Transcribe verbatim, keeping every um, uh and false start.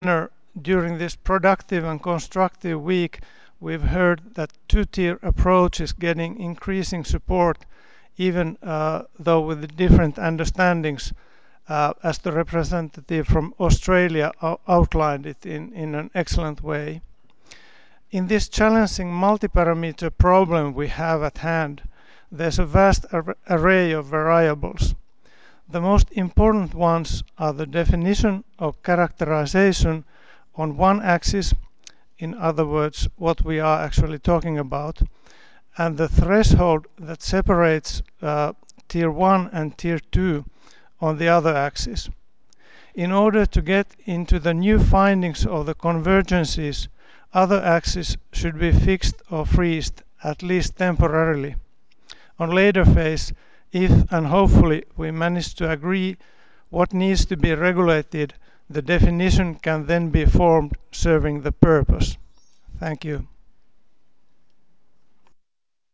During this productive and constructive week, we've heard that two-tier approach is getting increasing support, even uh, though with different understandings, uh, as the representative from Australia outlined it in, in an excellent way. In this challenging multi-parameter problem we have at hand, there's a vast ar array of variables. The most important ones are the definition or characterization on one axis, in other words, what we are actually talking about, and the threshold that separates uh, tier one and tier two on the other axis. In order to get into the new findings of the convergences, other axes should be fixed or freezed, at least temporarily. On later phase, if and hopefully we manage to agree what needs to be regulated, the definition can then be formed serving the purpose. Thank you.